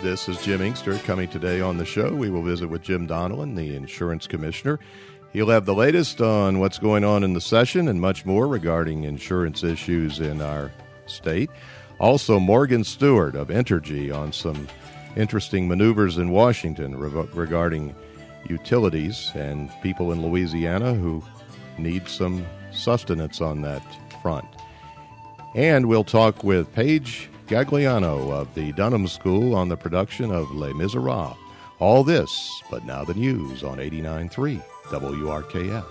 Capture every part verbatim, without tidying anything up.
This is Jim Inkster coming today on the show. We will visit with Jim Donelon, the insurance commissioner. He'll have the latest on what's going on in the session and much more regarding insurance issues in our state. Also, Morgan Stewart of Entergy on some interesting maneuvers in Washington re- regarding utilities and people in Louisiana who need some sustenance on that front. And we'll talk with Paige Gagliano of the Dunham School on the production of Les Miserables. All this, but now the news on eighty-nine point three W R K F.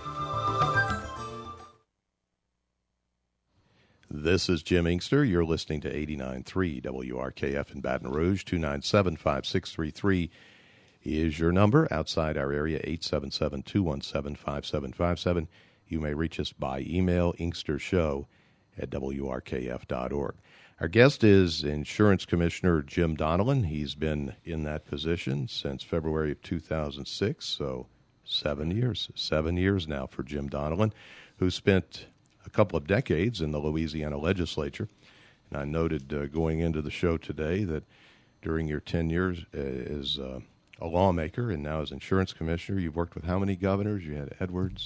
This is Jim Inkster. You're listening to eighty-nine point three W R K F in Baton Rouge. two nine seven, five six three three is your number. Outside our area, eight seven seven, two one seven, five seven five seven. You may reach us by email, inkstershow at W R K F dot org. Our guest is Insurance Commissioner Jim Donelon. He's been in that position since February of two thousand six, so seven years. Seven years now for Jim Donelon, who spent a couple of decades in the Louisiana legislature. And I noted uh, going into the show today that during your ten years uh, as uh, a lawmaker and now as insurance commissioner, you've worked with how many governors? You had Edwards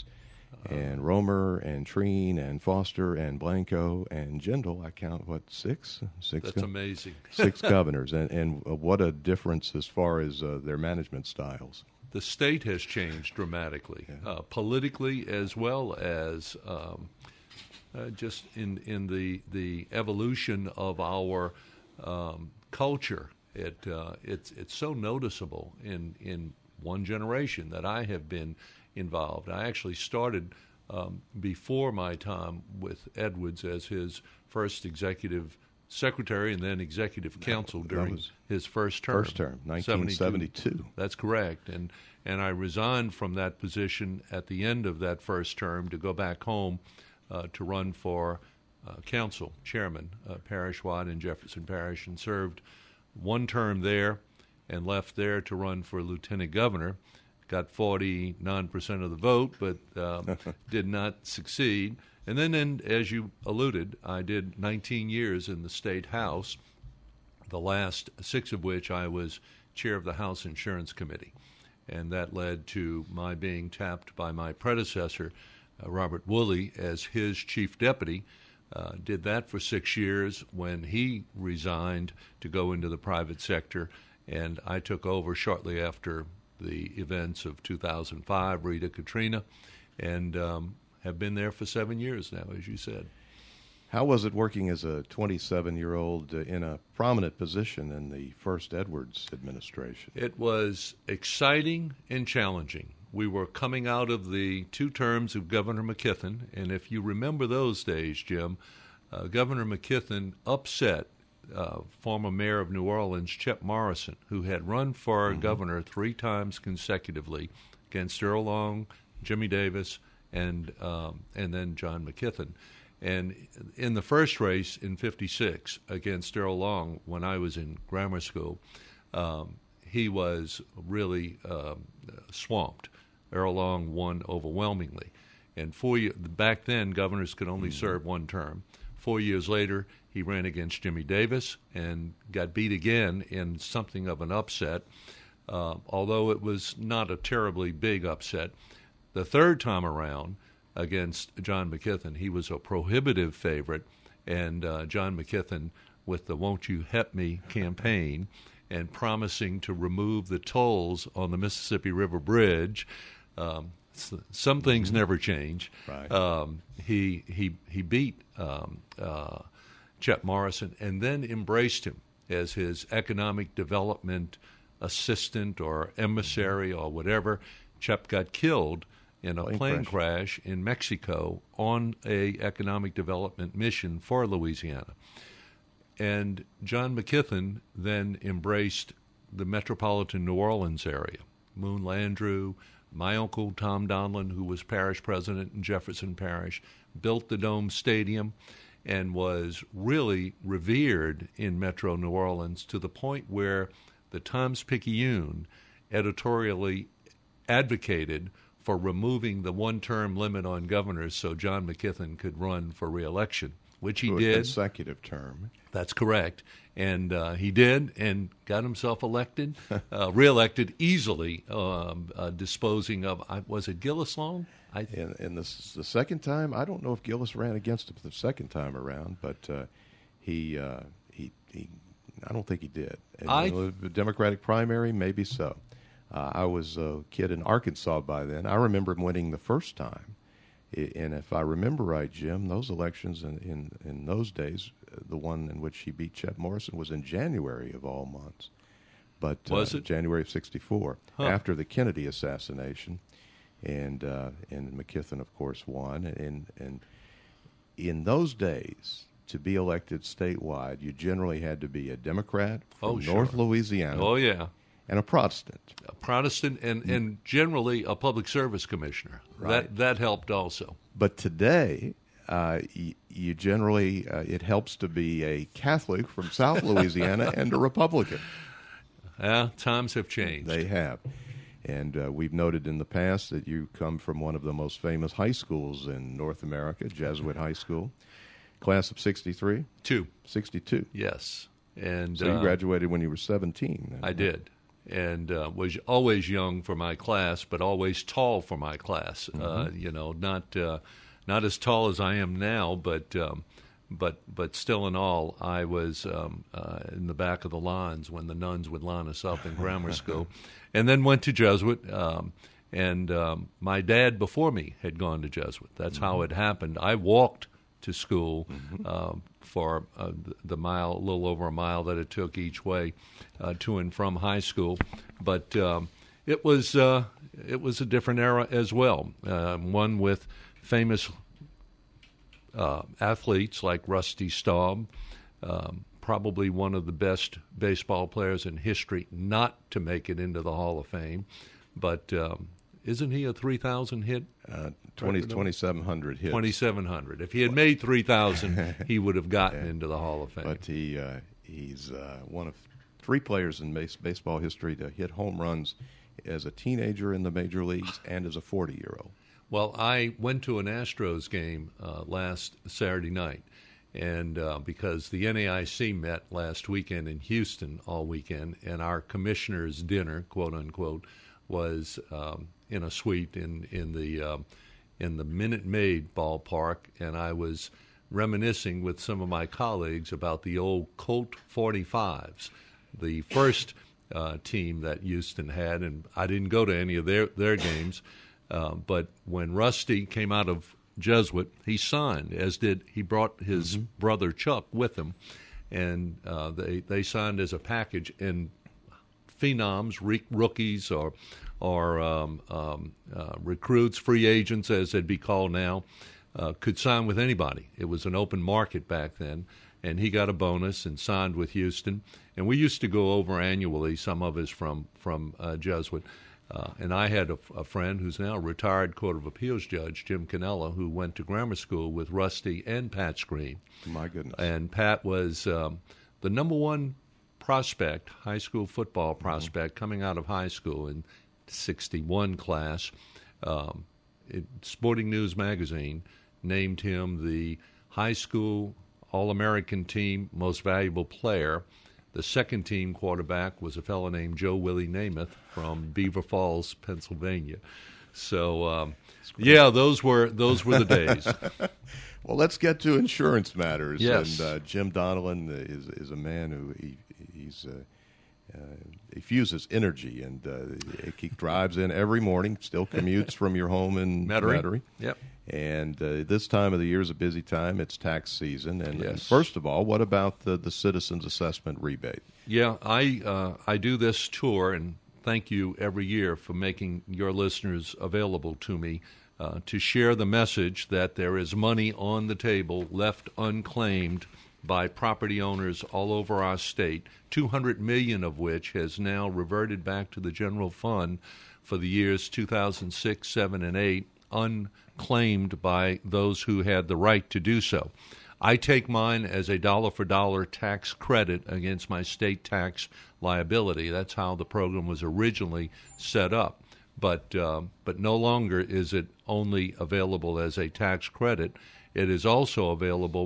and Romer and Treen and Foster and Blanco and Jindal. I count, what, six? Six. That's go- amazing. Six governors. And, and what a difference as far as uh, their management styles. The state has changed dramatically, yeah. uh, politically as well as um, uh, just in in the the evolution of our um, culture. It uh, it's it's so noticeable in in one generation that I have been involved. I actually started um, before my time with Edwards as his first executive secretary and then executive counsel that, during that his first term. First term, nineteen seventy-two. That's correct. And and I resigned from that position at the end of that first term to go back home uh, to run for uh, council, chairman, uh, parish-wide in Jefferson Parish, and served one term there and left there to run for lieutenant governor. Got forty-nine percent of the vote, but um, did not succeed. And then, and as you alluded, I did nineteen years in the State House, the last six of which I was chair of the House Insurance Committee. And that led to my being tapped by my predecessor, uh, Robert Woolley, as his chief deputy. Uh, did that for six years when he resigned to go into the private sector, and I took over shortly after the events of two thousand five, Rita, Katrina, and um, have been there for seven years now, as you said. How was it working as a twenty-seven-year-old uh, in a prominent position in the first Edwards administration? It was exciting and challenging. We were coming out of the two terms of Governor McKithen, and if you remember those days, Jim, uh, Governor McKithen upset Uh, former mayor of New Orleans, Chip Morrison, who had run for mm-hmm. governor three times consecutively against Earl Long, Jimmy Davis, and um, and then John McKithen. And in the first race in fifty-six against Earl Long, when I was in grammar school, um, he was really um, swamped. Earl Long won overwhelmingly. And four years, back then, governors could only mm-hmm. serve one term. Four years later, he ran against Jimmy Davis and got beat again in something of an upset, uh, although it was not a terribly big upset. The third time around against John McKithen, he was a prohibitive favorite, and uh, John McKithen, with the Won't You Help Me campaign and promising to remove the tolls on the Mississippi River Bridge, um, some things never change. Right. Um, he he he beat um, uh, Chip Morrison and then embraced him as his economic development assistant or emissary or whatever. Chip got killed in a plane, plane crash. crash in Mexico on a economic development mission for Louisiana. And John McKithen then embraced the metropolitan New Orleans area. Moon Landrieu, my uncle Tom Donelon, who was parish president in Jefferson Parish, built the Dome Stadium and was really revered in Metro New Orleans to the point where the Times-Picayune editorially advocated for removing the one-term limit on governors so John McKithen could run for re-election which he to a did. consecutive term. That's correct. And uh, he did, and got himself elected, uh, reelected easily, um, uh, disposing of, I, was it Gillis Long? I, and and this, the second time, I don't know if Gillis ran against him the second time around, but uh, he, uh, he, he, I don't think he did. And, I, you know, the Democratic primary, maybe so. Uh, I was a kid in Arkansas by then. I remember him winning the first time. And if I remember right, Jim, those elections in, in, in those days, the one in which he beat Chet Morrison was in January of all months. But was uh, it? January of sixty-four, huh. after the Kennedy assassination. And uh, and McKithen, of course, won. And, and in those days, to be elected statewide, you generally had to be a Democrat from oh, North sure. Louisiana. Oh, yeah. And a Protestant. A Protestant and, mm. and generally a public service commissioner. Right. That that helped also. But today, uh, y- you generally, uh, it helps to be a Catholic from South Louisiana and a Republican. Yeah, times have changed. They have. And uh, we've noted in the past that you come from one of the most famous high schools in North America, Jesuit High School. Class of sixty-three? Two. sixty-two. Yes. And so you uh, graduated when you were seventeen. I did. And uh, was always young for my class, but always tall for my class. Mm-hmm. Uh, you know, not uh, not as tall as I am now, but um, but but still in all, I was um, uh, in the back of the lines when the nuns would line us up in grammar school, and then went to Jesuit. Um, and um, my dad before me had gone to Jesuit. That's mm-hmm. how it happened. I walked to school mm-hmm. uh, for uh, the mile, a little over a mile that it took each way uh, to and from high school. But um, it was uh, it was a different era as well, uh, one with famous uh, athletes like Rusty Staub, um, probably one of the best baseball players in history not to make it into the Hall of Fame. But um, isn't he a three thousand hit? Uh, twenty, twenty-seven hundred hits. twenty-seven hundred. If he had made three thousand, he would have gotten yeah. into the Hall of Fame. But he uh, he's uh, one of three players in base- baseball history to hit home runs as a teenager in the major leagues and as a forty-year-old. Well, I went to an Astros game uh, last Saturday night, and uh, because the N A I C met last weekend in Houston all weekend, and our commissioner's dinner, quote unquote, was um, in a suite in in the um, in the Minute Maid ballpark, and I was reminiscing with some of my colleagues about the old Colt forty-fives, the first uh, team that Houston had, and I didn't go to any of their their games, uh, but when Rusty came out of Jesuit, he signed, as did he brought his mm-hmm. brother Chuck with him, and uh, they they signed as a package, and phenoms, re- rookies, or or um, um, uh, recruits, free agents, as they'd be called now, uh, could sign with anybody. It was an open market back then, and he got a bonus and signed with Houston. And we used to go over annually, some of us from, from uh, Jesuit. Uh, and I had a, a friend who's now a retired Court of Appeals judge, Jim Cannella, who went to grammar school with Rusty and Pat Screen. My goodness. And Pat was um, the number one prospect, high school football prospect, mm-hmm. coming out of high school in sixty-one class. Um, it, Sporting News magazine named him the high school All-American team most valuable player. The second team quarterback was a fellow named Joe Willie Namath from Beaver Falls, Pennsylvania. So, um, yeah, those were those were the days. Well, let's get to insurance matters. Yes. And uh, Jim Donelon is is a man who he, he's uh, uh, he fuses energy, and uh, he drives in every morning, still commutes from your home in Metairie. Metairie. Yep. And uh, this time of the year is a busy time. It's tax season. And, yes. and first of all, what about the, the Citizens Assessment Rebate? Yeah, I uh, I do this tour, and thank you every year for making your listeners available to me uh, to share the message that there is money on the table left unclaimed by property owners all over our state, two hundred million dollars of which has now reverted back to the general fund for the years two thousand six, seven, and eight, unclaimed by those who had the right to do so. I take mine as a dollar-for-dollar tax credit against my state tax liability. That's how the program was originally set up. But uh, but no longer is it only available as a tax credit. It is also available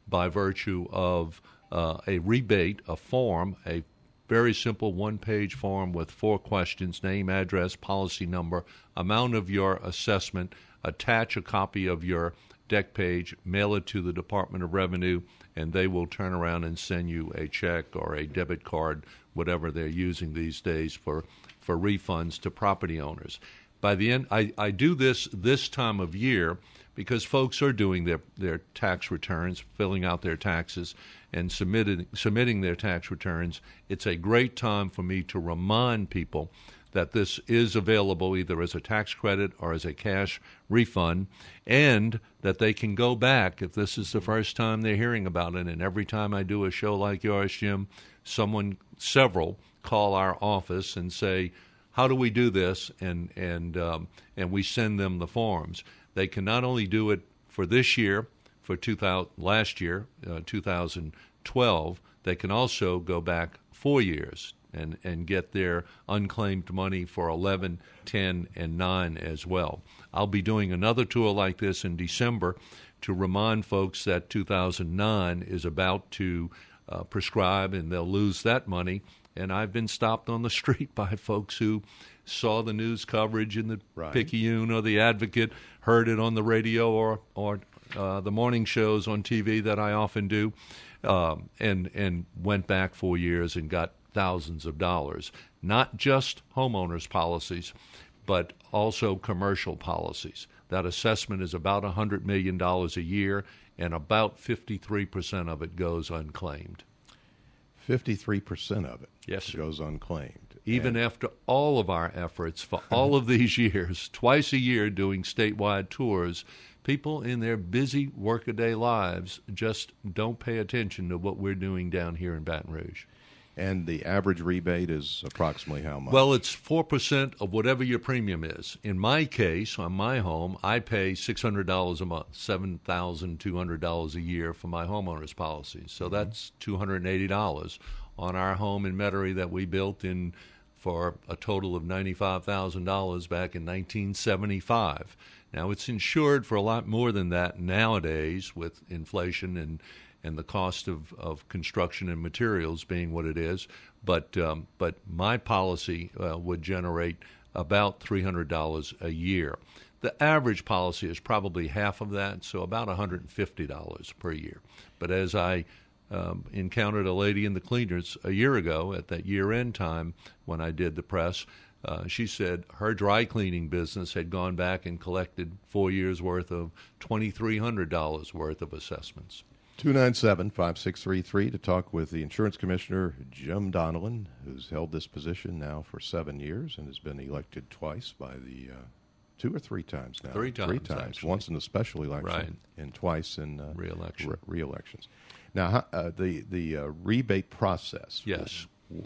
by virtue of uh, a rebate, a form, a very simple one-page form with four questions: name, address, policy number, amount of your assessment. Attach a copy of your deck page, mail it to the Department of Revenue, and they will turn around and send you a check or a debit card, whatever they're using these days for, for refunds to property owners. By the end, I, I do this this time of year because folks are doing their, their tax returns, filling out their taxes, and submitting, submitting their tax returns. It's a great time for me to remind people that this is available either as a tax credit or as a cash refund, and that they can go back if this is the first time they're hearing about it. And every time I do a show like yours, Jim, someone, several, call our office and say, how do we do this? And and um, and we send them the forms. They can not only do it for this year, for two thousand, last year, uh, two thousand twelve, they can also go back four years and, and get their unclaimed money for eleven, ten, and nine as well. I'll be doing another tour like this in December to remind folks that two thousand nine is about to uh, prescribe, and they'll lose that money. And I've been stopped on the street by folks who saw the news coverage in the right. Picayune or the Advocate, heard it on the radio or, or uh, the morning shows on T V that I often do, um, and, and went back four years and got thousands of dollars. Not just homeowners policies, but also commercial policies. That assessment is about one hundred million dollars a year, and about fifty-three percent of it goes unclaimed. fifty-three percent of it yes, sir. goes unclaimed. Even and after all of our efforts for all of these years, twice a year doing statewide tours, people in their busy workaday lives just don't pay attention to what we're doing down here in Baton Rouge. And the average rebate is approximately how much? Well, it's four percent of whatever your premium is. In my case, on my home, I pay six hundred dollars a month, seven thousand two hundred dollars a year for my homeowner's policy. So mm-hmm. that's two hundred eighty dollars on our home in Metairie that we built in for a total of ninety-five thousand dollars back in nineteen seventy-five. Now, it's insured for a lot more than that nowadays with inflation and and the cost of, of construction and materials being what it is. But um, but my policy uh, would generate about three hundred dollars a year. The average policy is probably half of that, so about one hundred fifty dollars per year. But as I um, encountered a lady in the cleaners a year ago at that year-end time when I did the press, uh, she said her dry cleaning business had gone back and collected four years' worth of two thousand three hundred dollars worth of assessments. two nine seven, five six three three to talk with the Insurance Commissioner, Jim Donelon, who's held this position now for seven years and has been elected twice by the uh, two or three times now. Three times, Three times. actually. Once in the special election Right. and twice in uh, Re-election. re- re-elections. Now, uh, the, the uh, rebate process. Yes.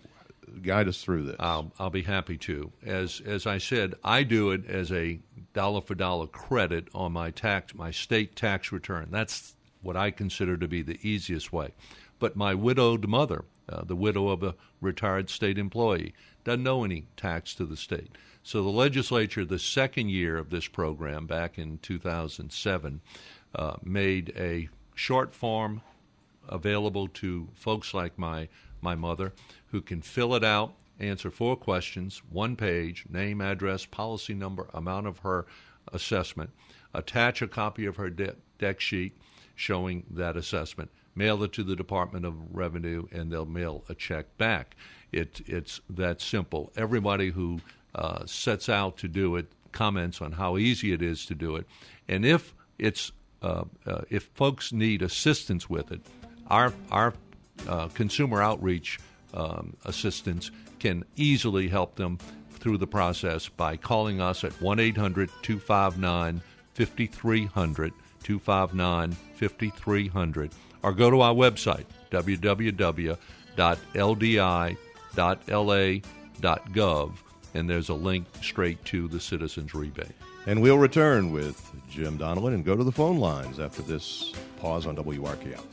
Guide us through this. I'll, I'll be happy to. As as I said, I do it as a dollar-for-dollar credit on my tax, my state tax return. That's what I consider to be the easiest way. But my widowed mother, uh, the widow of a retired state employee, doesn't owe any tax to the state. So the legislature, the second year of this program, back in two thousand seven, uh, made a short form available to folks like my, my mother who can fill it out, answer four questions, one page, name, address, policy number, amount of her assessment, attach a copy of her de- deck sheet showing that assessment, mail it to the Department of Revenue, and they'll mail a check back. It, it's that simple. Everybody who uh, sets out to do it comments on how easy it is to do it. And if it's uh, uh, if folks need assistance with it, our our uh, consumer outreach um, assistants can easily help them through the process by calling us at one eight hundred two five nine five three zero zero, two five nine five three zero zero, or go to our website, w w w dot l d i dot l a dot gov, and there's a link straight to the Citizens Rebate. And we'll return with Jim Donelon and go to the phone lines after this pause on W R K F.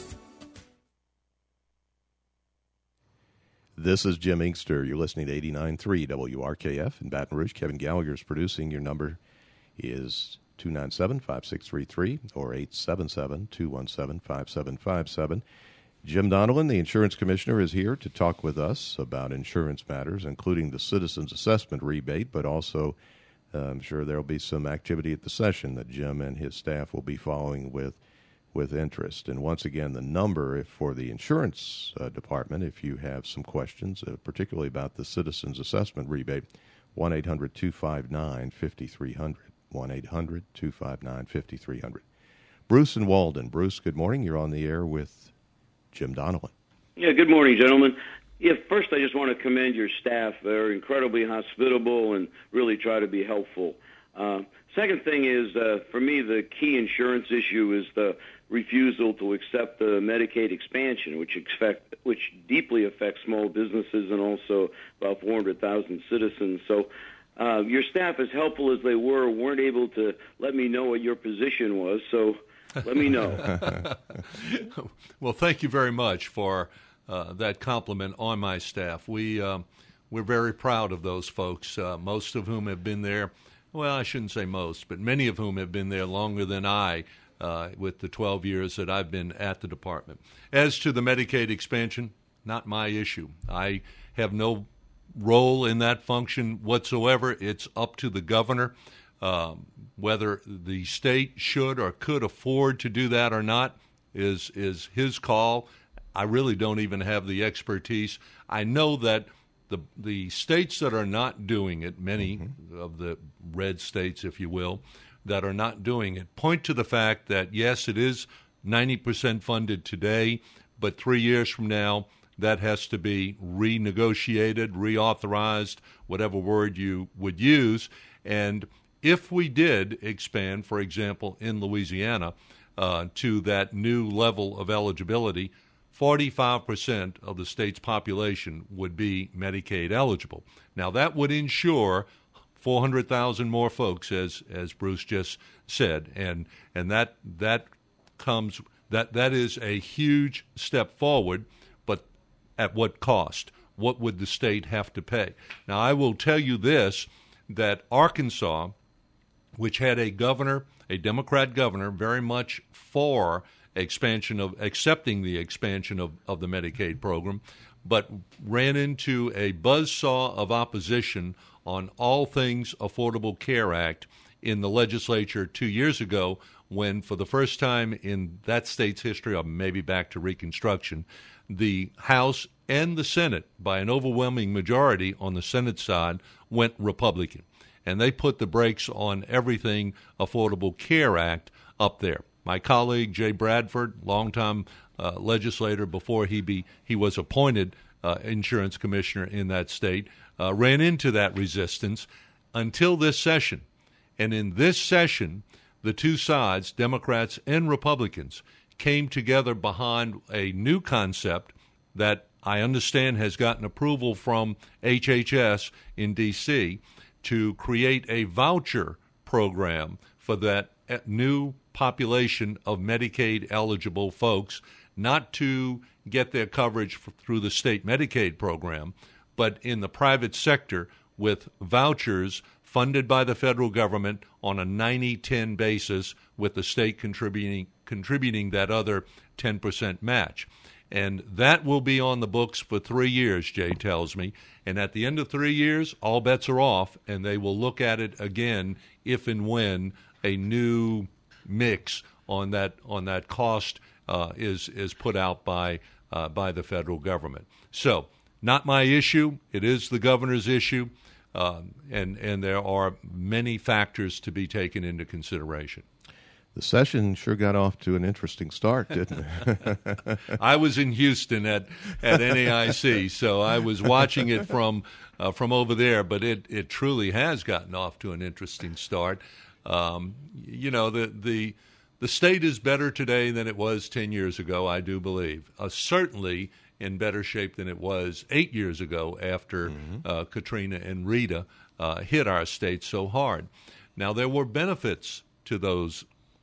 This is Jim Inkster. You're listening to eighty-nine point three W R K F in Baton Rouge. Kevin Gallagher is producing. Your number is two nine seven, five six three three or eight seven seven, two one seven, five seven five seven. Jim Donelan, the insurance commissioner, is here to talk with us about insurance matters, including the Citizens Assessment rebate, but also uh, I'm sure there will be some activity at the session that Jim and his staff will be following with with interest. And once again, the number for the insurance uh, department, if you have some questions, uh, particularly about the Citizens Assessment rebate, one eight hundred, two five nine, five three zero zero, one eight hundred, two five nine, five three zero zero. Bruce and Walden. Bruce, good morning. You're on the air with Jim Donelan. Yeah, good morning, gentlemen. Yeah, first, I just want to commend your staff. They're incredibly hospitable and really try to be helpful. Uh, second thing is, uh, for me, the key insurance issue is the refusal to accept the Medicaid expansion, which expect, which deeply affects small businesses and also about four hundred thousand citizens. So uh, your staff, as helpful as they were, weren't able to let me know what your position was, so let me know. Well, thank you very much for uh, that compliment on my staff. We, uh, we're very proud of those folks, uh, most of whom have been there, well, I shouldn't say most, but many of whom have been there longer than I uh, with the twelve years that I've been at the department. As to the Medicaid expansion, not my issue. I have no role in that function whatsoever. It's up to the governor. Um, whether the state should or could afford to do that or not is is his call. I really don't even have the expertise. I know that the the states that are not doing it, many mm-hmm. of the red states, if you will, that are not doing it, point to the fact that, yes, it is ninety percent funded today, but three years from now, that has to be renegotiated, reauthorized, whatever word you would use. And if we did expand, for example, in Louisiana, uh, to that new level of eligibility, forty-five percent of the state's population would be Medicaid eligible. Now, that would ensure four hundred thousand more folks, as as Bruce just said, and and that that comes that that is a huge step forward. But at what cost? What would the state have to pay? Now, I will tell you this: that Arkansas, which had a governor, a Democrat governor, very much for expansion of accepting the expansion of, of the Medicaid program, but ran into a buzzsaw of opposition on all things Affordable Care Act in the legislature two years ago, when for the first time in that state's history, or maybe back to Reconstruction, the House and the Senate, by an overwhelming majority on the Senate side, went Republican. And they put the brakes on everything Affordable Care Act up there. My colleague, Jay Bradford, longtime uh, legislator before he be he was appointed uh, insurance commissioner in that state, uh, ran into that resistance until this session. And in this session, the two sides, Democrats and Republicans, came together behind a new concept that I understand has gotten approval from H H S in D C to create a voucher program for that new population of Medicaid-eligible folks, not to get their coverage through the state Medicaid program, but in the private sector with vouchers funded by the federal government on a ninety ten basis, with the state contributing contributing that other ten percent match. And that will be on the books for three years, Jay tells me. And at the end of three years, all bets are off, and they will look at it again if and when a new mix on that on that cost uh, is is put out by uh, by the federal government. So, not my issue. It is the governor's issue, um, and and there are many factors to be taken into consideration. The session sure got off to an interesting start, didn't it? I was in Houston at, at N A I C, so I was watching it from uh, from over there, but it, it truly has gotten off to an interesting start. Um, you know, the, the the state is better today than it was ten years ago, I do believe. Uh, certainly in better shape than it was eight years ago after mm-hmm. uh, Katrina and Rita uh, hit our state so hard. Now, there were benefits to those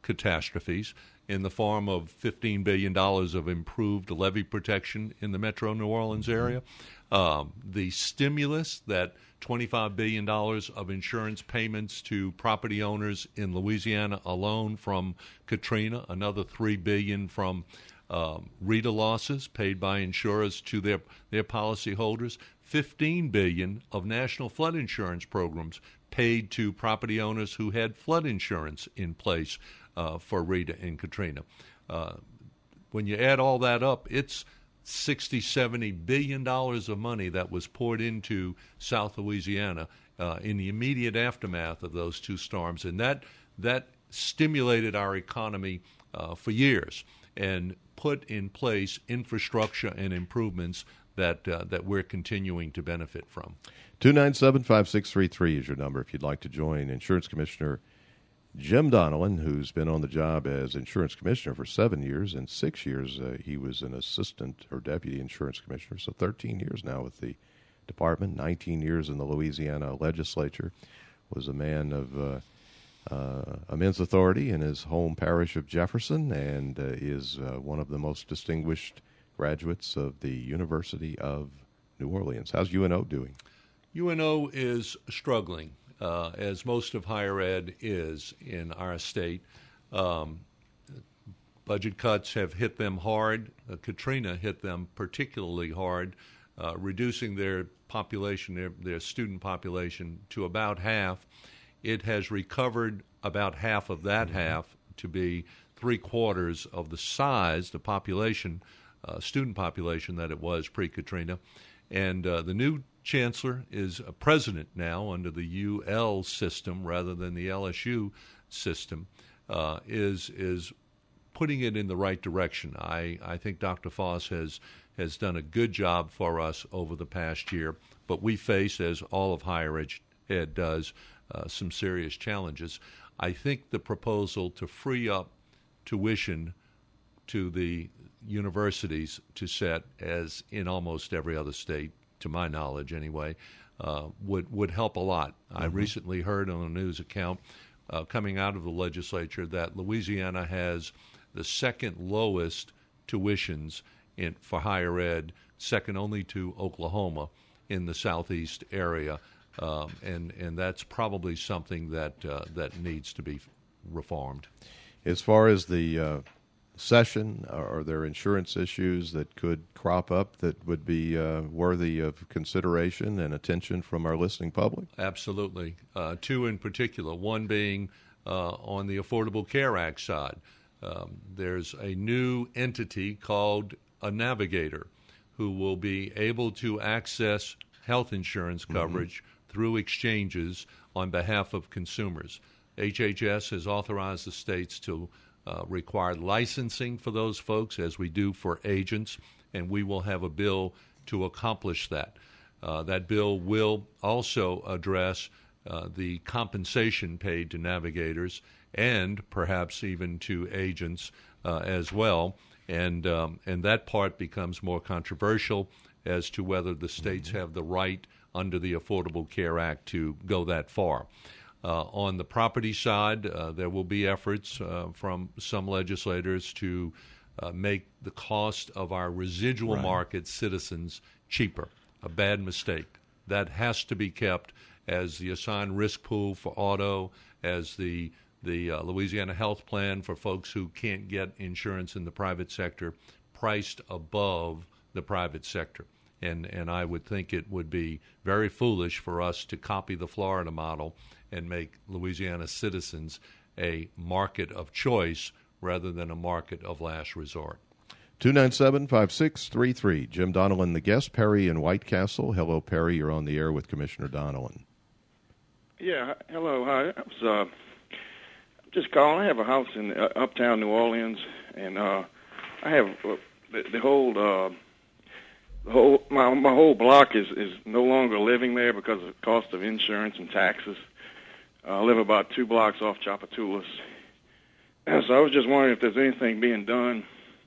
catastrophes in the form of fifteen billion dollars of improved levee protection in the metro New Orleans area. Um, the stimulus, that twenty-five billion dollars of insurance payments to property owners in Louisiana alone from Katrina, another three billion dollars from um, Rita losses paid by insurers to their, their policyholders, fifteen billion dollars of national flood insurance programs paid to property owners who had flood insurance in place uh, for Rita and Katrina. Uh, when you add all that up, it's sixty, seventy billion dollars of money that was poured into South Louisiana uh, in the immediate aftermath of those two storms, and that that stimulated our economy uh, for years and put in place infrastructure and improvements that uh, that we're continuing to benefit from. two nine seven, five six three three is your number if you'd like to join Insurance Commissioner Jim Donelan, who's been on the job as insurance commissioner for seven years. And six years uh, he was an assistant or deputy insurance commissioner, so thirteen years now with the department, nineteen years in the Louisiana legislature. Was a man of uh, uh, immense authority in his home parish of Jefferson, and uh, is uh, one of the most distinguished graduates of the University of New Orleans. How's U N O doing? U N O is struggling. Uh, as most of higher ed is in our state. Um, budget cuts have hit them hard. Uh, Katrina hit them particularly hard, uh, reducing their population, their, their student population, to about half. It has recovered about half of that mm-hmm. half to be three quarters of the size, the population, uh, student population that it was pre-Katrina. And uh, the new chancellor is a president now under the U L system rather than the L S U system, uh, is is putting it in the right direction. I, I think Doctor Foss has has done a good job for us over the past year, but we face, as all of higher ed, ed does, uh, some serious challenges. I think the proposal to free up tuition to the universities to set, as in almost every other state, to my knowledge anyway, uh, would would help a lot. Mm-hmm. I recently heard on a news account uh, coming out of the legislature that Louisiana has the second lowest tuitions in, for higher ed, second only to Oklahoma in the southeast area, um, and and that's probably something that uh, that needs to be reformed. As far as the uh session, are there insurance issues that could crop up that would be uh, worthy of consideration and attention from our listening public? Absolutely. Uh, two in particular, one being uh, on the Affordable Care Act side. Um, there's a new entity called a navigator who will be able to access health insurance coverage mm-hmm. through exchanges on behalf of consumers. H H S has authorized the states to Uh, required licensing for those folks, as we do for agents, and we will have a bill to accomplish that. Uh, that bill will also address uh, the compensation paid to navigators and perhaps even to agents uh, as well, and um, and that part becomes more controversial as to whether the states mm-hmm. have the right under the Affordable Care Act to go that far. Uh, on the property side, uh, there will be efforts uh, from some legislators to uh, make the cost of our residual right. market citizens cheaper. A bad mistake. That has to be kept as the assigned risk pool for auto, as the the uh, Louisiana Health Plan for folks who can't get insurance in the private sector, priced above the private sector. And and I would think it would be very foolish for us to copy the Florida model and make Louisiana citizens a market of choice rather than a market of last resort. two nine seven, five six three three. Jim Donelan, the guest. Perry in White Castle. Hello, Perry. You're on the air with Commissioner Donelan. Yeah, hello. Hi. I was uh, just calling. I have a house in uh, uptown New Orleans, and uh, I have uh, the, the whole... Uh, The whole my my whole block is, is no longer living there because of the cost of insurance and taxes. Uh, I live about two blocks off Tchoupitoulas. And so I was just wondering if there's anything being done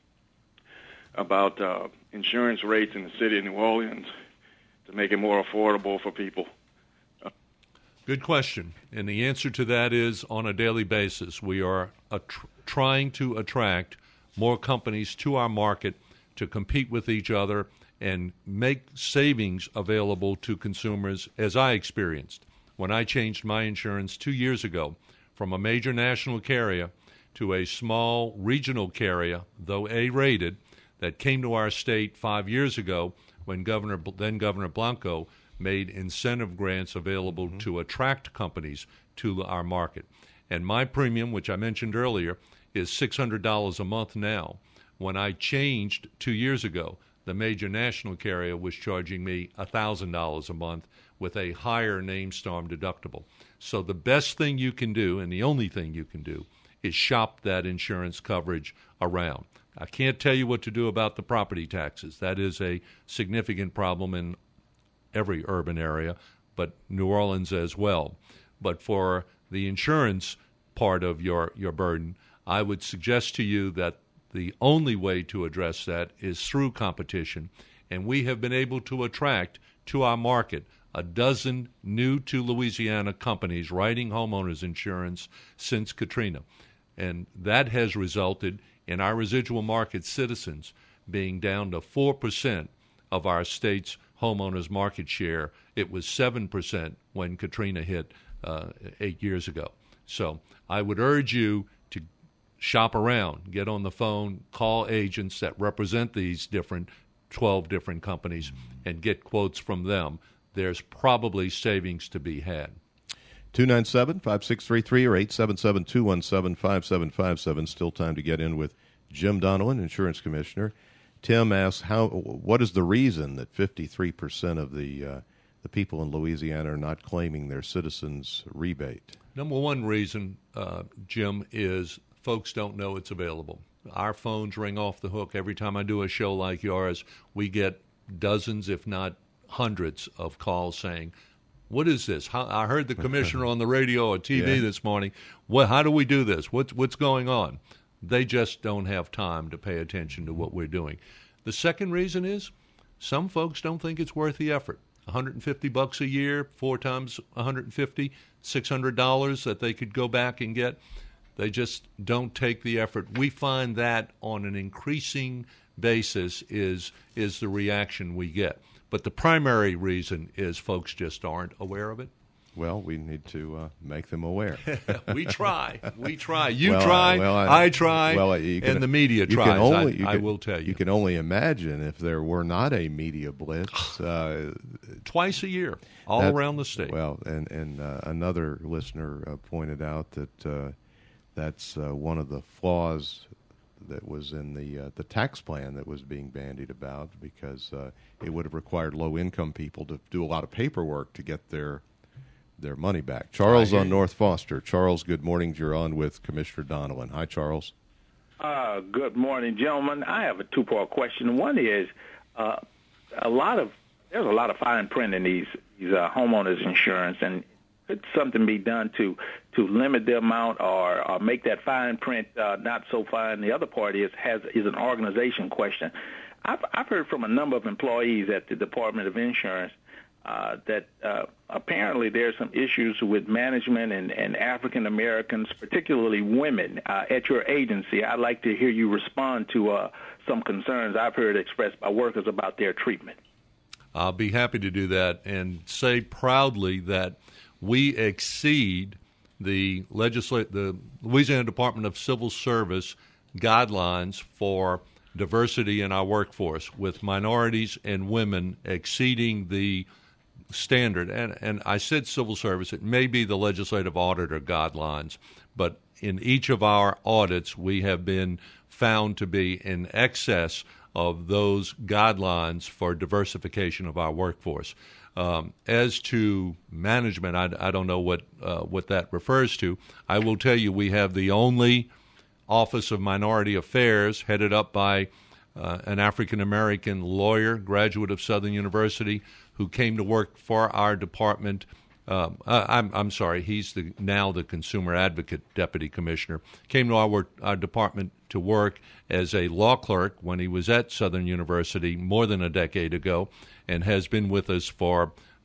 about uh, insurance rates in the city of New Orleans to make it more affordable for people. Good question. And the answer to that is on a daily basis. We are a tr- trying to attract more companies to our market to compete with each other and make savings available to consumers, as I experienced when I changed my insurance two years ago from a major national carrier to a small regional carrier, though A-rated, that came to our state five years ago when Governor then Governor Blanco made incentive grants available mm-hmm. to attract companies to our market. And my premium, which I mentioned earlier, is six hundred dollars a month now. When I changed two years ago, the major national carrier was charging me one thousand dollars a month with a higher name storm deductible. So the best thing you can do, and the only thing you can do, is shop that insurance coverage around. I can't tell you what to do about the property taxes. That is a significant problem in every urban area, but New Orleans as well. But for the insurance part of your, your burden, I would suggest to you that the only way to address that is through competition, and we have been able to attract to our market a dozen new-to-Louisiana companies writing homeowners insurance since Katrina. And that has resulted in our residual market citizens being down to four percent of our state's homeowners market share. It was seven percent when Katrina hit uh, eight years ago. So I would urge you to shop around, get on the phone, call agents that represent these different twelve different companies and get quotes from them. There's probably savings to be had. two nine seven, five six three three or eight seven seven, two one seven, five seven five seven. Still time to get in with Jim Donelan, Insurance Commissioner. Tim asks, "How? What is the reason that fifty-three percent of the uh, the people in Louisiana are not claiming their citizens' rebate?" Number one reason, uh, Jim, is folks don't know it's available. Our phones ring off the hook every time I do a show like yours. We get dozens, if not hundreds, of calls saying, "What is this? How, I heard the commissioner on the radio or T V yeah. this morning. What? How do we do this? What's what's going on?" They just don't have time to pay attention to what we're doing. The second reason is some folks don't think it's worth the effort. one hundred fifty bucks a year, four times one hundred fifty, six hundred dollars that they could go back and get. They just don't take the effort. We find that on an increasing basis is is the reaction we get. But the primary reason is folks just aren't aware of it. Well, we need to uh, make them aware. we try. We try. You well, try. Well, I, I try. Well, can, and the media you tries. Can only, I, can, I will tell you. You can only imagine if there were not a media blitz. Uh, Twice a year, all that, around the state. Well, and, and uh, another listener uh, pointed out that uh, that's uh, one of the flaws that was in the uh, the tax plan that was being bandied about, because uh, it would have required low-income people to do a lot of paperwork to get their their money back. Charles on North Foster. Charles, good morning. You're on with Commissioner Donelan. Hi, Charles. Uh, good morning, gentlemen. I have a two-part question. One is uh, a lot of there's a lot of fine print in these these uh, homeowners insurance, and could something be done to to limit the amount or, or make that fine print uh, not so fine? The other part is has is an organization question. I've, I've heard from a number of employees at the Department of Insurance uh, that uh, apparently there's some issues with management and, and African Americans, particularly women, uh, at your agency. I'd like to hear you respond to uh, some concerns I've heard expressed by workers about their treatment. I'll be happy to do that and say proudly that we exceed the legisla- the Louisiana Department of Civil Service guidelines for diversity in our workforce, with minorities and women exceeding the standard. And, and I said civil service. It may be the legislative auditor guidelines, but in each of our audits, we have been found to be in excess of those guidelines for diversification of our workforce. Um, as to management, I, I don't know what uh, what that refers to. I will tell you we have the only Office of Minority Affairs headed up by uh, an African-American lawyer, graduate of Southern University, who came to work for our department. Um, uh, I'm, I'm sorry, he's the, now the Consumer Advocate Deputy Commissioner, came to our, our department to work as a law clerk when he was at Southern University more than a decade ago, and has been with us for uh,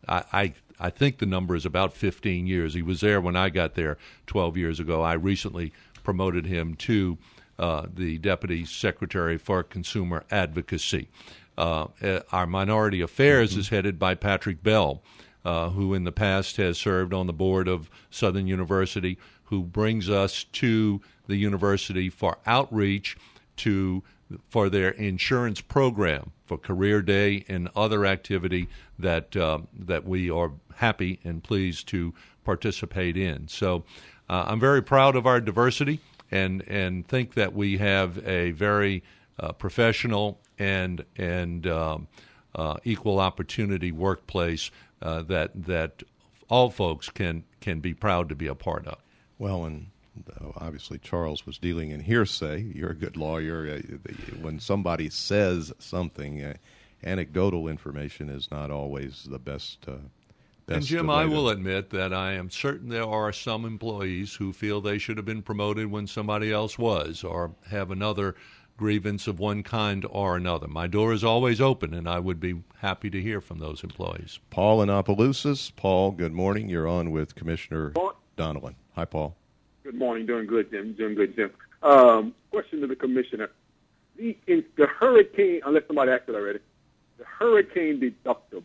I, I I think the number is about fifteen years. He was there when I got there twelve years ago. I recently promoted him to uh, the Deputy Secretary for Consumer Advocacy. Uh, our Minority Affairs mm-hmm. is headed by Patrick Bell, uh, who in the past has served on the board of Southern University, who brings us to the university for outreach to for their insurance program, for Career Day and other activity that uh, that we are happy and pleased to participate in. So uh, I'm very proud of our diversity and and think that we have a very uh, professional and and um, uh, equal opportunity workplace uh, that that all folks can can be proud to be a part of. Well, and uh, obviously Charles was dealing in hearsay. You're a good lawyer. Uh, the, when somebody says something, uh, anecdotal information is not always the best. Uh, best and Jim, way I to... will admit that I am certain there are some employees who feel they should have been promoted when somebody else was, or have another grievance of one kind or another. My door is always open, and I would be happy to hear from those employees. Paul in Opelousas. Paul, good morning. You're on with Commissioner Donelan. Hi, Paul. Good morning. Doing good, Jim. Doing good, Jim. Um, question to the commissioner. The, in the hurricane, unless somebody asked it already, the hurricane deductible,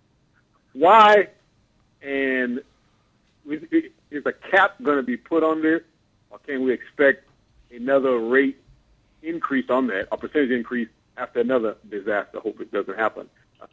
why and is, is a cap going to be put on this, or can we expect another rate increase on that, a percentage increase after another disaster? Hope it doesn't happen.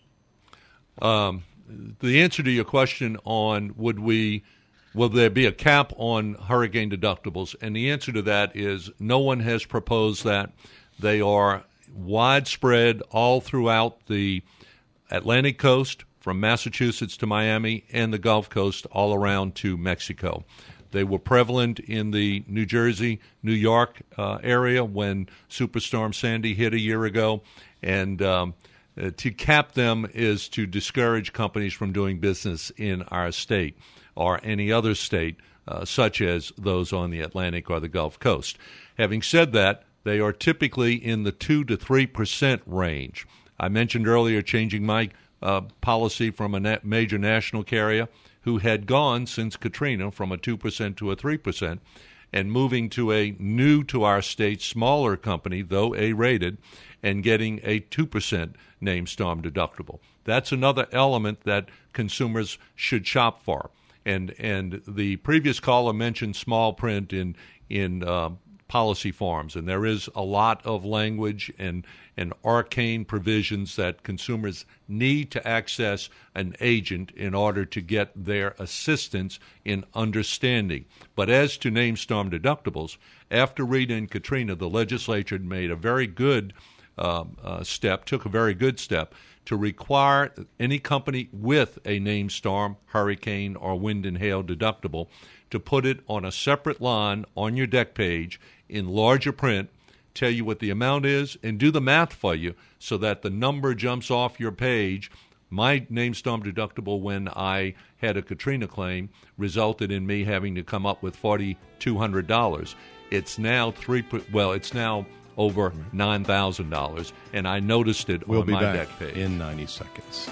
Um, the answer to your question on would we will there be a cap on hurricane deductibles, and the answer to that is no one has proposed that. They are widespread all throughout the Atlantic coast, from Massachusetts to Miami, and the Gulf Coast all around to Mexico. They were prevalent in the New Jersey, New York uh, area when Superstorm Sandy hit a year ago, and um, uh, to cap them is to discourage companies from doing business in our state or any other state, uh, such as those on the Atlantic or the Gulf Coast. Having said that, they are typically in the two to three percent range. I mentioned earlier changing my uh, policy from a na- major national carrier who had gone since Katrina from a two percent to a three percent, and moving to a new to our state, smaller company, though A-rated, and getting a two percent named storm deductible. That's another element that consumers should shop for. And and the previous caller mentioned small print in in uh, policy forms, and there is a lot of language and, and arcane provisions that consumers need to access an agent in order to get their assistance in understanding. But as to named storm deductibles, after Rita and Katrina, the legislature made a very good um, uh, step, took a very good step, to require any company with a named storm, hurricane, or wind and hail deductible to put it on a separate line on your deck page in larger print, tell you what the amount is, and do the math for you so that the number jumps off your page. My named storm deductible when I had a Katrina claim resulted in me having to come up with four thousand two hundred dollars. It's now three. Well, it's now over nine thousand dollars, and I noticed it we'll on be my back deck page. In ninety seconds.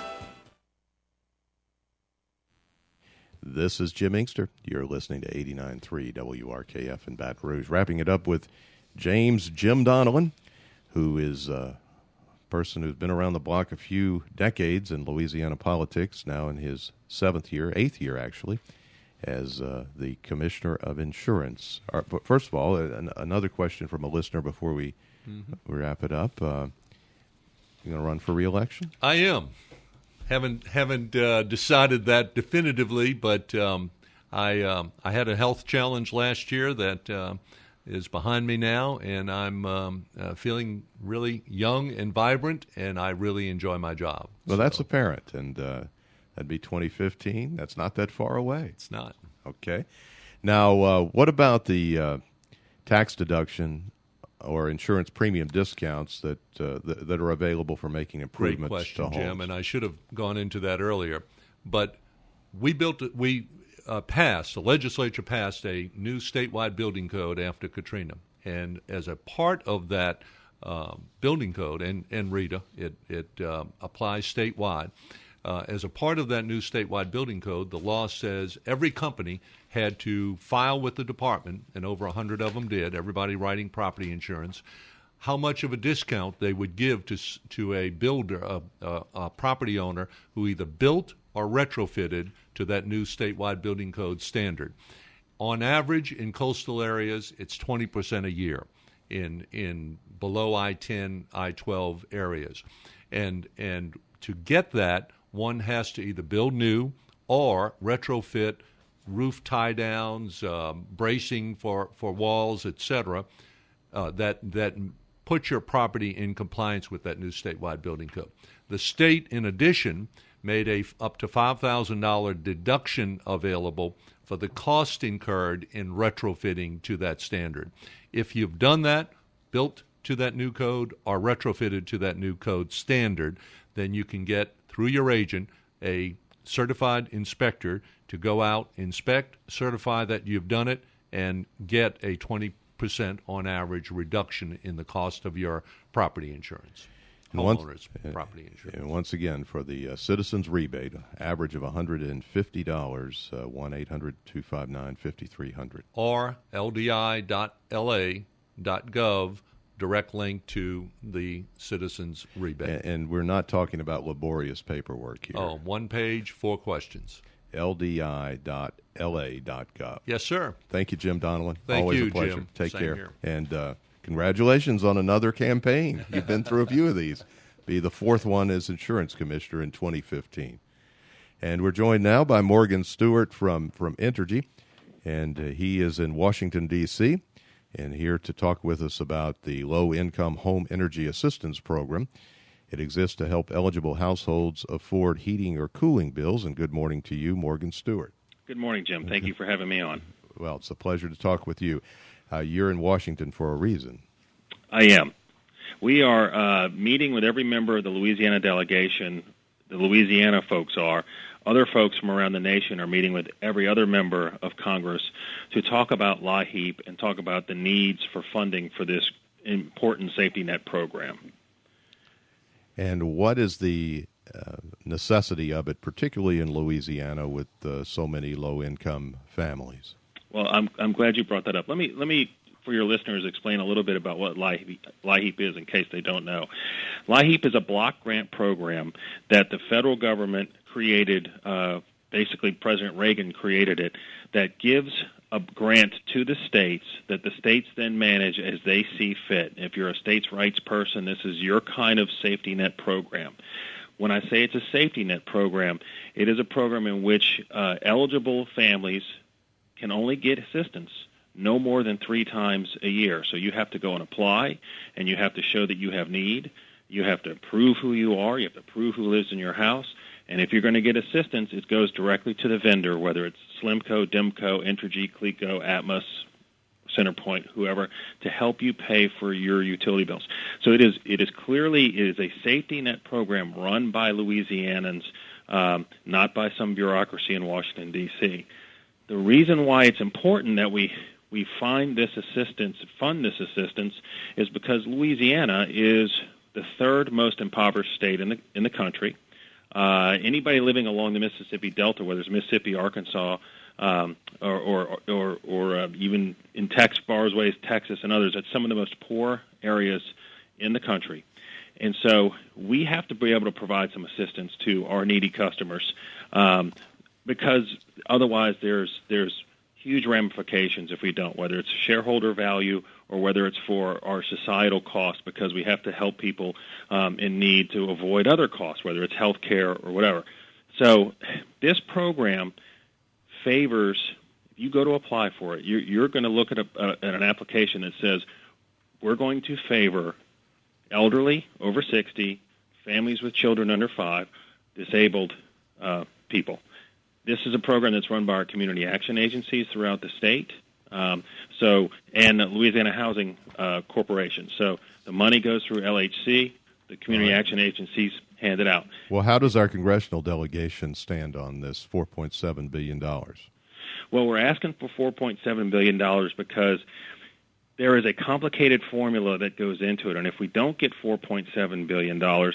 This is Jim Inkster. You're listening to eighty-nine point three W R K F in Baton Rouge. Wrapping it up with James Jim Donelan, who is a person who's been around the block a few decades in Louisiana politics, now in his seventh year, eighth year actually, as uh, the Commissioner of Insurance. Uh, but first of all, an, another question from a listener before we mm-hmm. wrap it up. Uh, you going to run for re-election? I am. Haven't haven't uh, decided that definitively, but um, I um, I had a health challenge last year that uh, is behind me now, and I'm um, uh, feeling really young and vibrant, and I really enjoy my job. Well, so. That's apparent, and uh, that'd be twenty fifteen. That's not that far away. It's not. Okay. Now, uh, what about the uh, tax deduction or insurance premium discounts that uh, th- that are available for making improvements Great question, to homes? Jim, and I should have gone into that earlier. But we built, we uh, passed, the legislature passed a new statewide building code after Katrina, and as a part of that uh, building code, and, and Rita, it it uh, applies statewide. Uh, as a part of that new statewide building code, the law says every company had to file with the department, and over one hundred of them did, everybody writing property insurance, how much of a discount they would give to to a builder, a, a, a property owner who either built or retrofitted to that new statewide building code standard. On average, in coastal areas, it's twenty percent a year in in below I ten, I twelve areas. And and to get that, one has to either build new or retrofit roof tie-downs, um, bracing for, for walls, et cetera, uh, that, that put your property in compliance with that new statewide building code. The state, in addition, made a up to five thousand dollars deduction available for the cost incurred in retrofitting to that standard. If you've done that, built to that new code, or retrofitted to that new code standard, then you can get, through your agent, a certified inspector to go out, inspect, certify that you've done it, and get a twenty percent on average reduction in the cost of your property insurance. Homeowners once, property insurance. And once again, for the uh, Citizens Rebate, average of one hundred fifty dollars, uh, one eight hundred two five nine five three zero zero. Or L D I dot L A dot gov, direct link to the Citizens Rebate. And, and we're not talking about laborious paperwork here. Oh, one page, four questions. L D I dot L A dot gov. Yes, sir. Thank you, Jim Donnellan. Thank Always you, a pleasure. Jim. Take Same care. here. And uh, congratulations on another campaign. You've been through a few of these. Be the fourth one as insurance commissioner in twenty fifteen. And we're joined now by Morgan Stewart from, from Entergy, and uh, he is in Washington, D C, and here to talk with us about the Low-Income Home Energy Assistance Program. It exists to help eligible households afford heating or cooling bills. And good morning to you, Morgan Stewart. Good morning, Jim. Thank you for having me on. Well, it's a pleasure to talk with you. Uh, you're in Washington for a reason. I am. We are uh, meeting with every member of the Louisiana delegation. The Louisiana folks are. Other folks from around the nation are meeting with every other member of Congress to talk about LIHEAP and talk about the needs for funding for this important safety net program. And what is the uh, necessity of it, particularly in Louisiana with uh, so many low-income families? Well, I'm I'm glad you brought that up. Let me let me for your listeners explain a little bit about what LIHEAP, LIHEAP is in case they don't know. LIHEAP is a block grant program that the federal government created. Uh, basically, President Reagan created it, that gives a grant to the states that the states then manage as they see fit. If you're a states' rights person, this is your kind of safety net program. When I say it's a safety net program, it is a program in which uh, eligible families can only get assistance no more than three times a year. So you have to go and apply, and you have to show that you have need. You have to prove who you are. You have to prove who lives in your house. And if you're going to get assistance, it goes directly to the vendor, whether it's Slimco, Dimco, Entergy, Cleco, Atmos, Centerpoint, whoever, to help you pay for your utility bills. So it is it is clearly it is a safety net program run by Louisianans, um, not by some bureaucracy in Washington, D C The reason why it's important that we we find this assistance, fund this assistance, is because Louisiana is the third most impoverished state in the in the country. Uh, anybody living along the Mississippi Delta, whether it's Mississippi, Arkansas, um, or or or, or uh, even in Texas, Bars Ways, Texas, and others, it's some of the most poor areas in the country. And so we have to be able to provide some assistance to our needy customers, um, because otherwise there's there's huge ramifications if we don't, whether it's shareholder value or whether it's for our societal costs, because we have to help people um, in need to avoid other costs, whether it's health care or whatever. So this program favors, if you go to apply for it, you're, you're going to look at, a, uh, at an application that says, we're going to favor elderly, over sixty, families with children under five, disabled uh, people. This is a program that's run by our community action agencies throughout the state, um, so and the Louisiana Housing uh, Corporation. So the money goes through L H C. The community action agencies hand it out. Well, how does our congressional delegation stand on this four point seven billion dollars? Well, we're asking for four point seven billion dollars because there is a complicated formula that goes into it, and if we don't get four point seven billion dollars,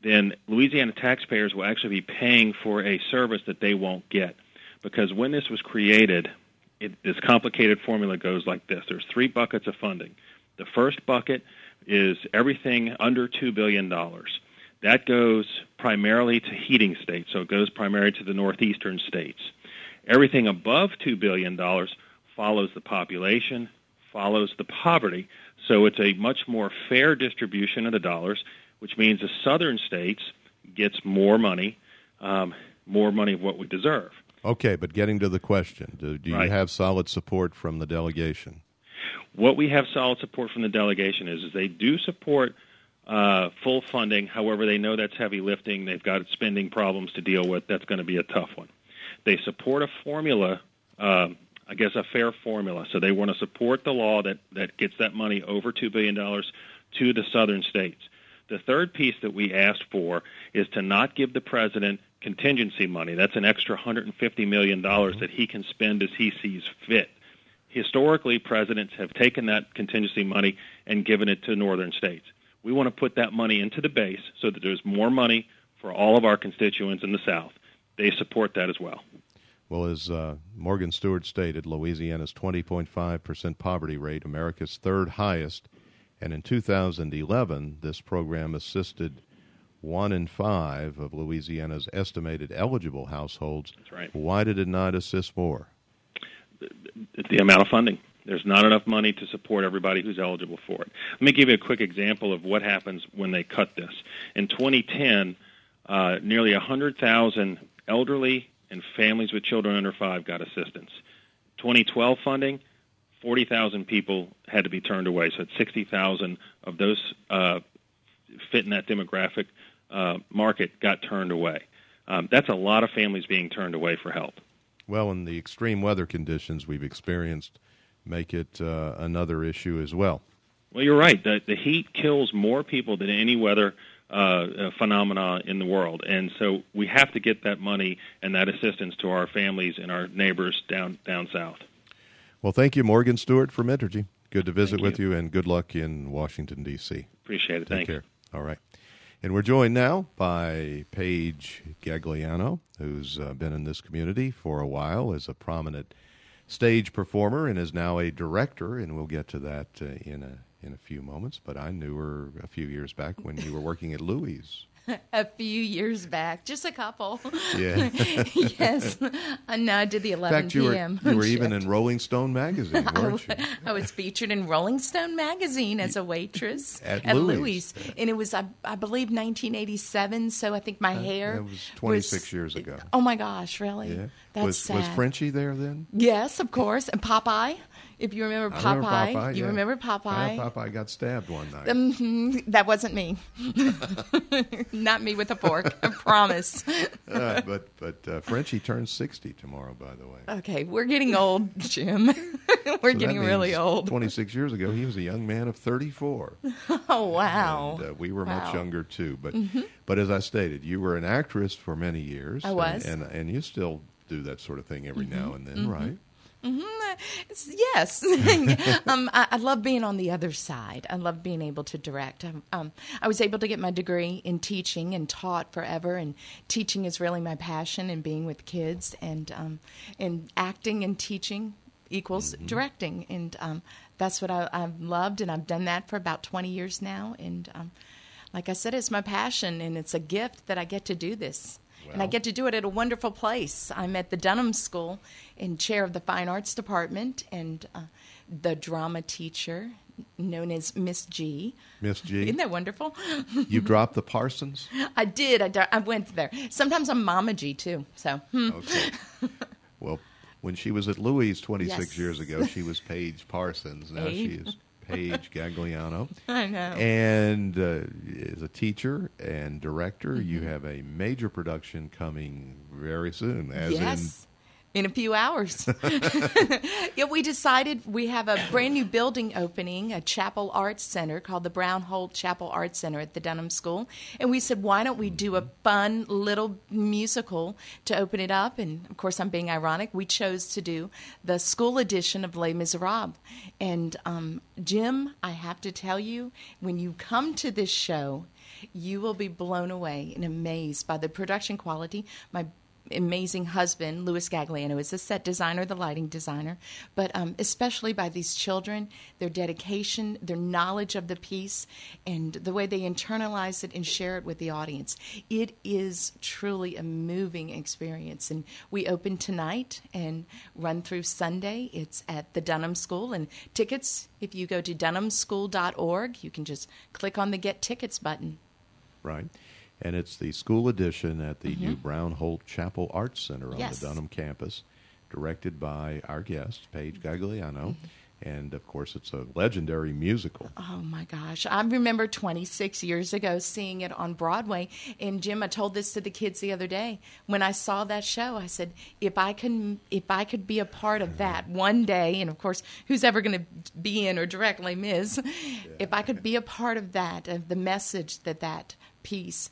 then Louisiana taxpayers will actually be paying for a service that they won't get. Because when this was created, it, this complicated formula goes like this. There's three buckets of funding. The first bucket is everything under two billion dollars. That goes primarily to heating states, so it goes primarily to the northeastern states. Everything above two billion dollars follows the population, follows the poverty, so it's a much more fair distribution of the dollars, which means the southern states gets more money, um, more money of what we deserve. Okay, but getting to the question, do, do you Right. have solid support from the delegation? What we have solid support from the delegation is, is they do support uh, full funding. However, they know that's heavy lifting. They've got spending problems to deal with. That's going to be a tough one. They support a formula, uh, I guess a fair formula. So they want to support the law that, that gets that money over two billion dollars to the southern states. The third piece that we asked for is to not give the president contingency money. That's an extra one hundred fifty million dollars that he can spend as he sees fit. Historically, presidents have taken that contingency money and given it to northern states. We want to put that money into the base so that there's more money for all of our constituents in the South. They support that as well. Well, as uh, Morgan Stewart stated, Louisiana's twenty point five percent poverty rate, America's third highest, and in two thousand eleven, this program assisted one in five of Louisiana's estimated eligible households. That's right. Why did it not assist more? The, the amount of funding. There's not enough money to support everybody who's eligible for it. Let me give you a quick example of what happens when they cut this. In twenty ten, uh, nearly one hundred thousand elderly and families with children under five got assistance. twenty twelve funding, forty thousand people had to be turned away. So it's sixty thousand of those uh, fit in that demographic uh, market got turned away. Um, that's a lot of families being turned away for help. Well, and the extreme weather conditions we've experienced make it uh, another issue as well. Well, you're right. The, the heat kills more people than any weather uh, phenomena in the world, and so we have to get that money and that assistance to our families and our neighbors down down south. Well, thank you, Morgan Stewart from Entergy. Good to visit Thank with you. you, and good luck in Washington, D C Appreciate it. Take Thank care. you. All right. And we're joined now by Paige Gagliano, who's uh, been in this community for a while as a prominent stage performer and is now a director, and we'll get to that uh, in a in a few moments. But I knew her a few years back when you were working at Louis. A few years back, just a couple. Yeah. Yes. And now I did the In eleven fact, you were, p.m. you were even shift. in Rolling Stone magazine, weren't you? I was featured in Rolling Stone magazine as a waitress At at, Louis. Louis. And it was, I, I believe, nineteen eighty-seven, so I think my hair That was twenty-six was- years ago. Oh, my gosh, really? Yeah. That's was, sad. was Frenchie there then? Yes, of course. And Popeye, if you remember I Popeye. remember Popeye. You yeah. remember Popeye? Yeah, Popeye got stabbed one night. hmm That wasn't me. Not me with a fork, I promise. uh, but but uh, Frenchie turns sixty tomorrow, by the way. Okay, we're getting old, Jim. we're So that getting really means old. twenty-six years ago, he was a young man of thirty-four. Oh, wow. And uh, we were much Wow. younger, too. But but as I stated, you were an actress for many years. I was. And, and, and you still do that sort of thing every now and then, right? hmm It's, yes. um, I, I love being on the other side. I love being able to direct. Um, um, I was able to get my degree in teaching and taught forever, and teaching is really my passion, and being with kids, and um, and acting and teaching equals directing, and um, that's what I, I've loved, and I've done that for about twenty years now, and um, like I said, it's my passion, and it's a gift that I get to do this. And I Well. get to do it at a wonderful place. I'm at the Dunham School in chair of the Fine Arts Department, and uh, the drama teacher known as Miss G. Miss G, Isn't that wonderful? you dropped the Parsons? I did. I, d- I went there. Sometimes I'm Mama G, too. So, hmm. Okay. Well, when she was at Louis twenty-six Yes. years ago, she was Paige Parsons. Now she Paige. is Paige Gagliano. I know. And uh, as a teacher and director, Mm-hmm. you have a major production coming very soon, as yes. In a few hours. Yeah, we decided we have a brand new building opening, a Chapel Arts Center called the Brown Holt Chapel Arts Center at the Dunham School. And we said, why don't we do a fun little musical to open it up? And, of course, I'm being ironic. We chose to do the school edition of Les Miserables. And, um, Jim, I have to tell you, when you come to this show, you will be blown away and amazed by the production quality. My amazing husband, Louis Gagliano, is the set designer, the lighting designer, but um, especially by these children, their dedication, their knowledge of the piece, and the way they internalize it and share it with the audience. It is truly a moving experience. And we open tonight and run through Sunday. It's at the Dunham School. And tickets, if you go to dunham school dot org, you can just click on the Get Tickets button. Right. And it's the school edition at the Mm-hmm. new Brown Holt Chapel Arts Center on Yes. the Dunham campus, directed by our guest, Paige Gagliano. Mm-hmm. And, of course, it's a legendary musical. Oh, my gosh. I remember twenty-six years ago seeing it on Broadway. And, Jim, I told this to the kids the other day. When I saw that show, I said, if I can, if I could be a part of that one day, and, of course, who's ever going to be in or direct Les Mis, yeah. if I could be a part of that, of the message that that piece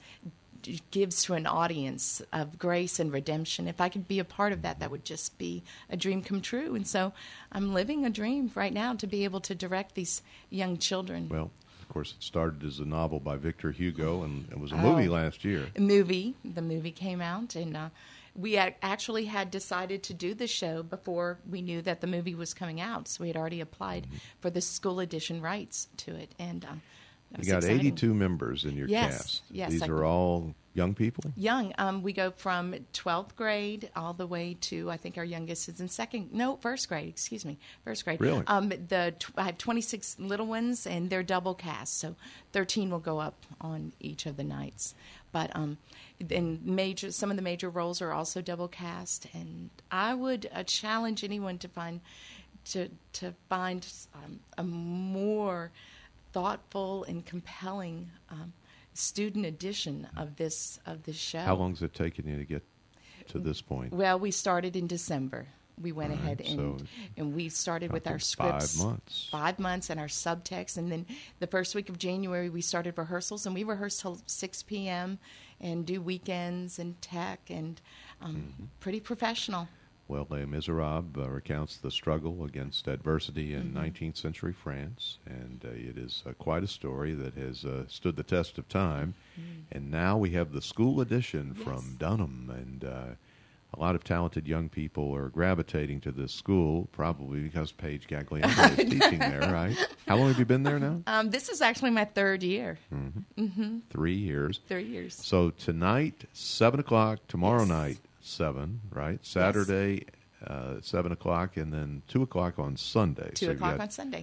gives to an audience of grace and redemption. If I could be a part of that, that would just be a dream come true. And so I'm living a dream right now to be able to direct these young children. Well, of course, it started as a novel by Victor Hugo, and it was a Oh. movie last year. A movie. The movie came out, and uh, we had actually had decided to do the show before we knew that the movie was coming out. So we had already applied Mm-hmm. for the school edition rights to it. And uh, that You was got exciting. eighty-two members in your Yes, cast. yes, These I- are all young people? Young. Um, we go from twelfth grade all the way to, I think our youngest is in second, no, first grade, excuse me, first grade. Really? Um, the tw- I have twenty-six little ones, and they're double cast, so thirteen will go up on each of the nights. But um, and major, some of the major roles are also double cast, and I would uh, challenge anyone to find to to find um, a more thoughtful and compelling um, student edition of this of this show. How long has it taken you to get to this point? Well, we started in December. We went All right, ahead and so and we started with about our five scripts. months. Five months and our subtext, and then the first week of January we started rehearsals, and we rehearsed till six p.m. and do weekends and tech and um, Mm-hmm. pretty professional. Well, Les Miserables uh, recounts the struggle against adversity in Mm-hmm. nineteenth century France, and uh, it is uh, quite a story that has uh, stood the test of time. Mm-hmm. And now we have the school edition Yes. from Dunham, and uh, a lot of talented young people are gravitating to this school, probably because Paige Gagliano is teaching there, right? How long have you been there now? Um, this is actually my third year. Mm-hmm. Mm-hmm. Three years. Three years. So tonight, seven o'clock. Tomorrow Yes. night, seven. Right. Saturday, uh, seven o'clock, and then two o'clock on Sunday. Two so you've o'clock got on Sunday.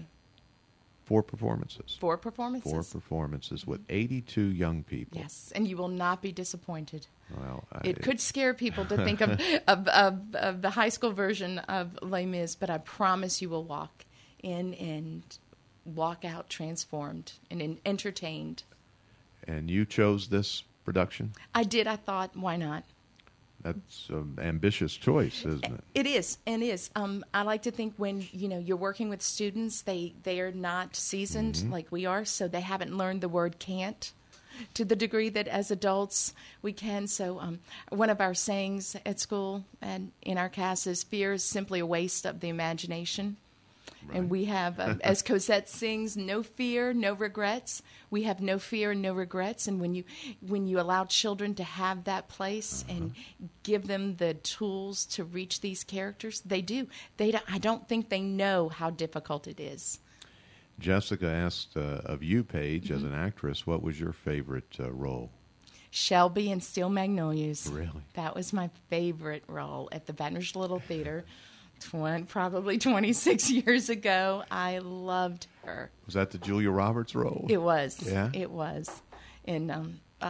Four performances. Four performances. Four performances with eighty-two young people. Yes, and you will not be disappointed. Well, I, It could scare people to think of, of, of, of the high school version of Les Mis, but I promise you will walk in and walk out transformed and en- entertained. And you chose this production? I did. I thought, why not? That's an ambitious choice, isn't it? It is, and it is. Um, I like to think when you know you're working with students, they they are not seasoned Mm-hmm. like we are, so they haven't learned the word "can't" to the degree that as adults we can. So, um, one of our sayings at school and in our cast is, "Fear is simply a waste of the imagination." Right. And we have, um, as Cosette sings, no fear, no regrets. We have no fear and no regrets. And when you when you allow children to have that place Uh-huh. and give them the tools to reach these characters, they do. They don't, I don't think they know how difficult it is. Jessica asked uh, of you, Paige, Mm-hmm. as an actress, what was your favorite uh, role? Shelby in Steel Magnolias. Really? That was my favorite role at the Baton Rouge Little Theater. Twen- probably twenty-six years ago. I loved her. Was that the Julia Roberts role? It was. Yeah? It was. And um, I,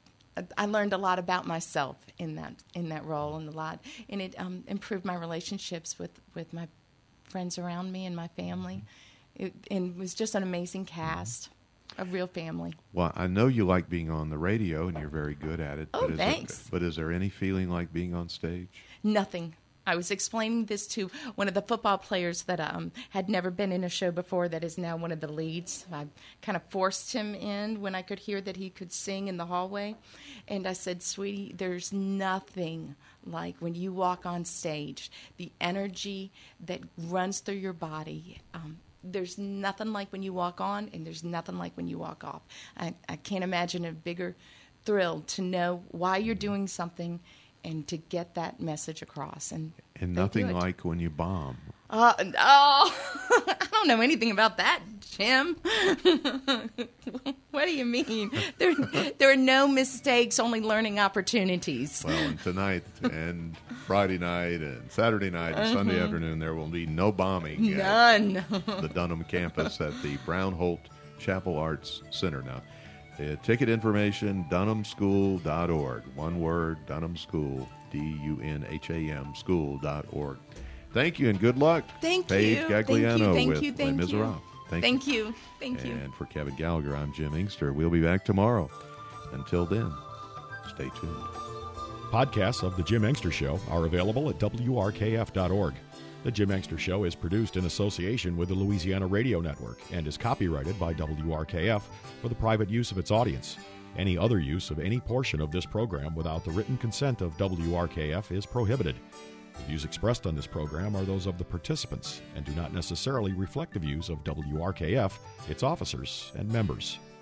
I learned a lot about myself in that in that role, and a lot, and it um, improved my relationships with, with my friends around me and my family. It, and it was just an amazing cast, a real family. Well, I know you like being on the radio, and you're very good at it. Oh, but is thanks. There, but is there any feeling like being on stage? Nothing. I was explaining this to one of the football players that um, had never been in a show before that is now one of the leads. I kind of forced him in when I could hear that he could sing in the hallway. And I said, sweetie, there's nothing like when you walk on stage, the energy that runs through your body. Um, there's nothing like when you walk on, and there's nothing like when you walk off. I, I can't imagine a bigger thrill to know why you're doing something and to get that message across. And and nothing like when you bomb. Uh, oh, I don't know anything about that, Jim. What do you mean? There, there are no mistakes, only learning opportunities. Well, and tonight and Friday night and Saturday night and Sunday Mhm. afternoon, there will be no bombing. None. At the Dunham campus at the Brown Holt Chapel Arts Center. Now, the ticket information, dunham school dot org. One word, Dunham School, D U N H A M, school dot org. Thank you and good luck. Thank Paige you. Gagliano Thank you. with Thank you. Thank Les you. Miserables. Thank, Thank you. Thank you. And for Kevin Gallagher, I'm Jim Inkster. We'll be back tomorrow. Until then, stay tuned. Podcasts of The Jim Inkster Show are available at W R K F dot org. The Jim Inkster Show is produced in association with the Louisiana Radio Network and is copyrighted by W R K F for the private use of its audience. Any other use of any portion of this program without the written consent of W R K F is prohibited. The views expressed on this program are those of the participants and do not necessarily reflect the views of W R K F, its officers, and members.